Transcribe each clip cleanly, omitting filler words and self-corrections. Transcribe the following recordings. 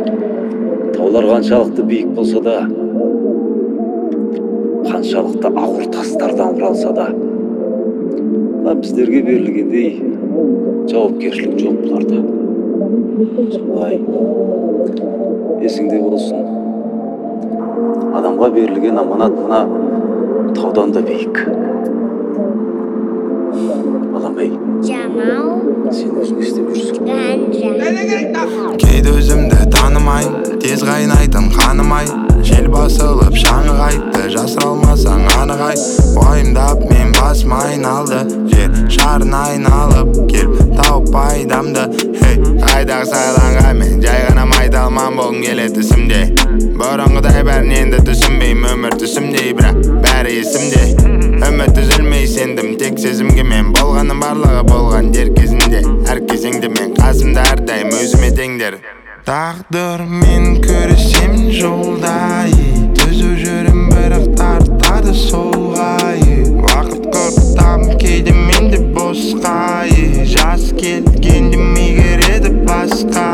Таулар қаншалықты биік болса да, қаншалықты ауыр тастардан құралса да, біздерге берілгендей жауапкершілік жоқ бұларда. Солай есіңде болсын, адамға берілген аманат мына таудан да биік. Балам ей, сен өзің істеп жүрсің. Кейде өзімді танымай, тез қайнайтын қаным ай, жел басылып шаңы қайтты, жасыра алмасаң анық ай. Уайымдап мен басым айналды, жер шарын айналып келіп тауып пайдамды. Хей, қайдағы сайланға мен жай ғана майталман болғым келеді түсімде. Бұрынғыдай бәрін енді түсінбеймін, өмір түсімдей, бірақ бәрі есімде. Үміт үзілмей сендім, тек сезімге мен болғаным барлығы болған дер кезінде. Әр кезеңде мен қасымда әрдайым өзіме теңдер. Тағдырмен көрісем жолдай, түзу жүрім бірақ тартады солғай. Уақыт құртам кейде менде босқай, жас келгенде мегереді басқа.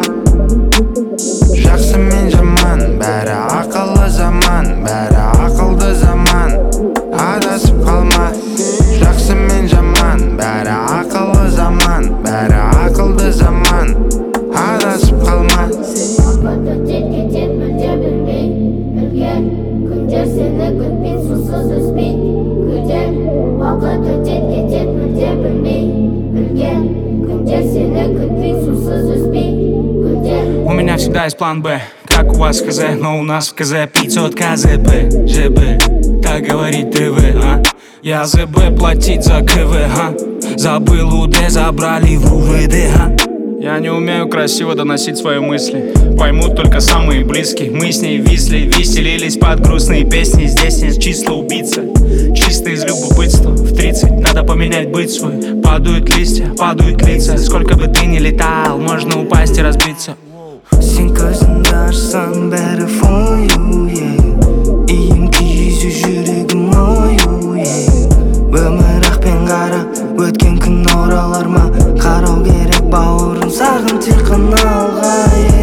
Жақсы мен жаман, бәрі ақылы заман, бәрі ақылды заман. Адасып қалма, жақсы мен жаман, бәрі ақылы заман, бәрі ақылды заман. Адасып қалма. Уақыт өтер кетер мүлде білмей, үлкен күндер сені күтпей, сусыз үзбей күтер. Уақыт өтер кетер мүлде білмей, үлкен күндер сені күтпей, сусыз үзбей күтер. У меня всегда есть план Б, как у вас ХЗ, но у нас в КЗ 500 КЗП, ЖБ, так говорит ТВ, а? Я ЗБ платить за КВ, а? Забыл УД, забрали в УВД, а? Я не умею красиво доносить свои мысли, поймут только самые близкие. Мы с ней висли, веселились под грустные песни. Здесь нет числа убийца, чисто из любопытства. В 30 надо поменять быть свой. Падают листья, падают лица. Сколько бы ты ни летал, можно упасть и разбиться. Сен көзіңді ашсаң бәрі фою, иім күйізі жүрегім ою, өмір ақпен қара, өткен күн оралар ма? Қарау керек бауырым сағын тек қана алға.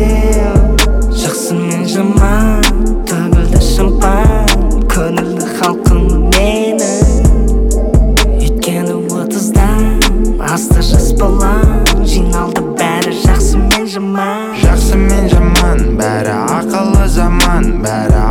Жақсы мен жаман, төгілді шампан, көңілді халқым мені. Өйткені 30-дан асты жас балам, жиналды бәрі жақсы мен жаман. Жақсы мен жаман, бәрі ақылы заман, бәрі